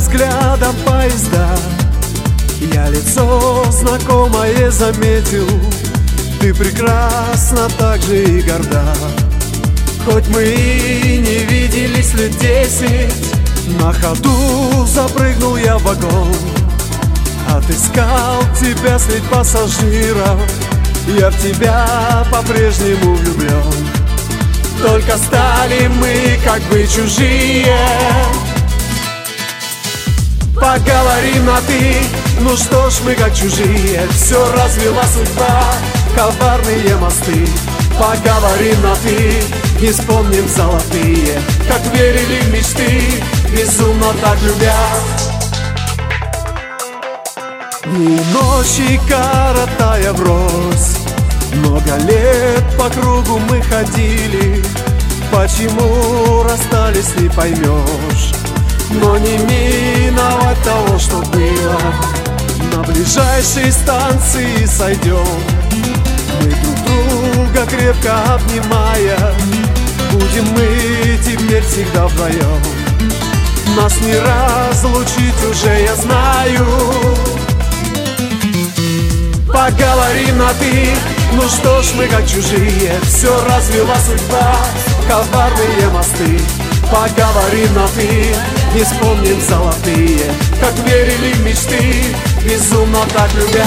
взглядом поезда. Я лицо знакомое заметил, ты прекрасна так же и горда. Хоть мы и не виделись лет 10, на ходу запрыгнул я в вагон. Отыскал тебя средь пассажиров, я в тебя по-прежнему влюблен. Только стали мы как бы чужие. Поговорим на ты, ну что ж мы как чужие. Все развела судьба, коварные мосты. Поговорим на ты, не вспомним золотые, как верили в мечты, безумно так любя. Дни и ночи коротая врозь, много лет по кругу мы ходили. Почему расстались, не поймешь, но не миновать того, что было. На ближайшей станции сойдем, мы друг друга крепко обнимая. Будем мы теперь всегда вдвоем, нас не разлучить уже, я знаю. Поговорим на ты, ну что ж мы как чужие. Все развела судьба, коварные мосты. Поговорим на ты, не вспомним золотые, как верили в мечты, безумно так любя.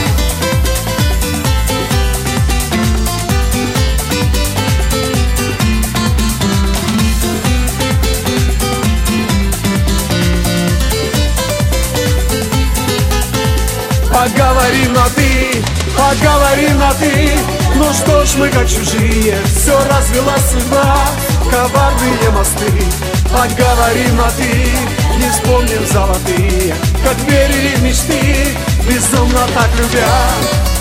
Поговорим на ты, поговорим на ты, ну что ж мы как чужие. Все развела судьба, коварные мосты. Поговорим на ты, не вспомним золотые, как верили в мечты, безумно так любя.